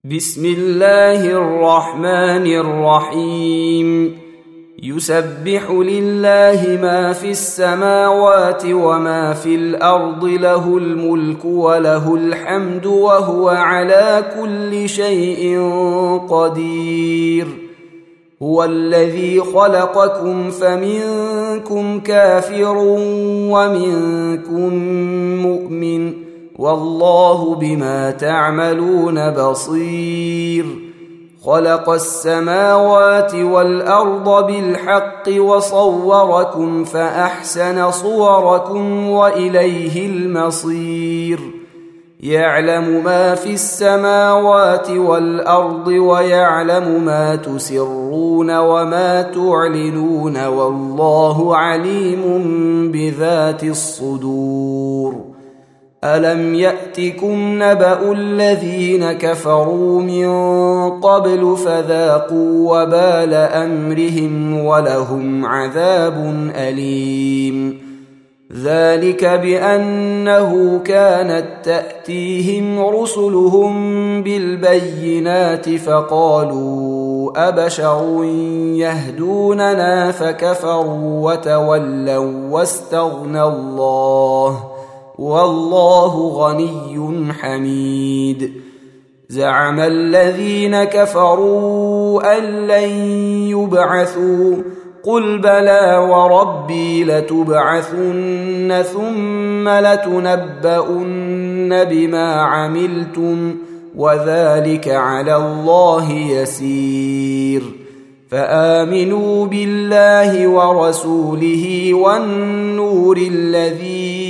بسم الله الرحمن الرحيم يسبح لله ما في السماوات وما في الأرض له الملك وله الحمد وهو على كل شيء قدير هو الذي خلقكم فمنكم كافر ومنكم مؤمن والله بما تعملون بصير خلق السماوات والأرض بالحق وصوركم فأحسن صوركم وإليه المصير يعلم ما في السماوات والأرض ويعلم ما تسرون وما تعلنون والله عليم بذات الصدور ألم يأتكم نبأ الذين كفروا من قبل فذاقوا وبال أمرهم ولهم عذاب أليم ذلك بأنه كانت تأتيهم رسلهم بالبينات فقالوا أبشر يهدوننا فكفروا وتولوا واستغنى الله والله غني حميد زعم الذين كفروا أن لن يبعثوا قل بلى وربي لتبعثن ثم لتنبؤن بما عملتم وذلك على الله يسير فآمنوا بالله ورسوله والنور الذي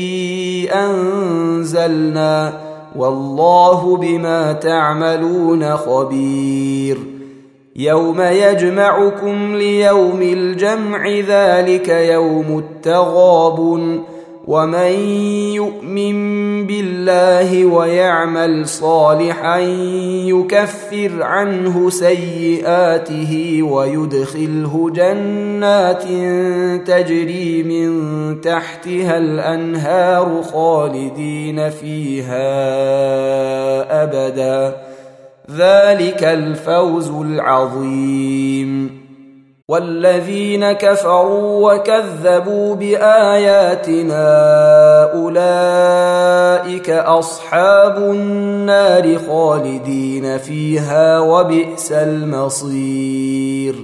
أنزلنا والله بما تعملون خبير يوم يجمعكم ليوم الجمع ذلك يوم التغابن ومن يؤمن بالله ويعمل صالحا يكفر عنه سيئاته ويدخله جنات تجري من تحتها الأنهار خالدين فيها أبدا ذلك الفوز العظيم والذين كفروا وكذبوا بآياتنا أولئك أصحاب النار خالدين فيها وبئس المصير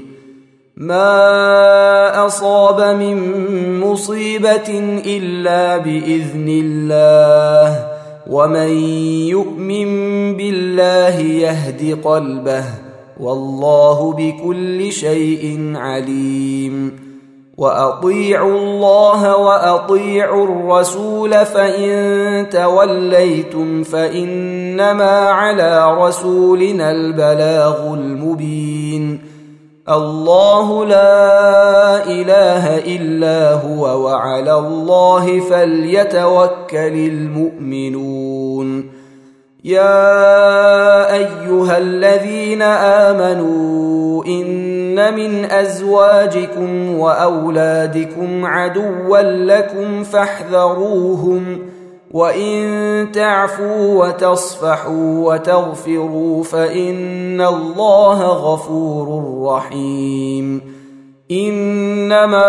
ما أصاب من مصيبة إلا بإذن الله ومن يؤمن بالله يهد قلبه والله بكل شيء عليم وأطيعوا الله وأطيعوا الرسول فإن توليتم فإنما على رسولنا البلاغ المبين الله لا إله إلا هو وعلى الله فليتوكل المؤمنون يا أيها الذين آمنوا إن من أزواجكم وأولادكم عدوا لكم فاحذروهم وإن تعفوا وتصفحوا وتغفروا فإن الله غفور رحيم إنما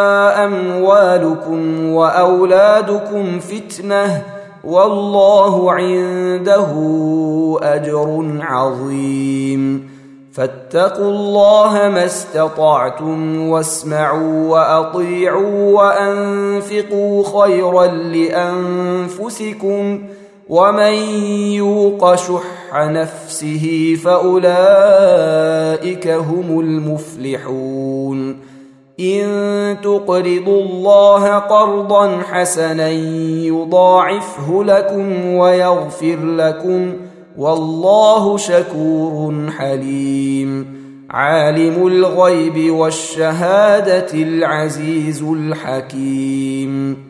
أموالكم وأولادكم فتنة والله عنده أجر عظيم فاتقوا الله ما استطعتم واسمعوا وأطيعوا وأنفقوا خيرا لأنفسكم ومن يوق شح نفسه فأولئك هم المفلحون إن تقرضوا الله قرضا حسنا يضاعفه لكم ويغفر لكم والله شكور حليم عالم الغيب والشهادة العزيز الحكيم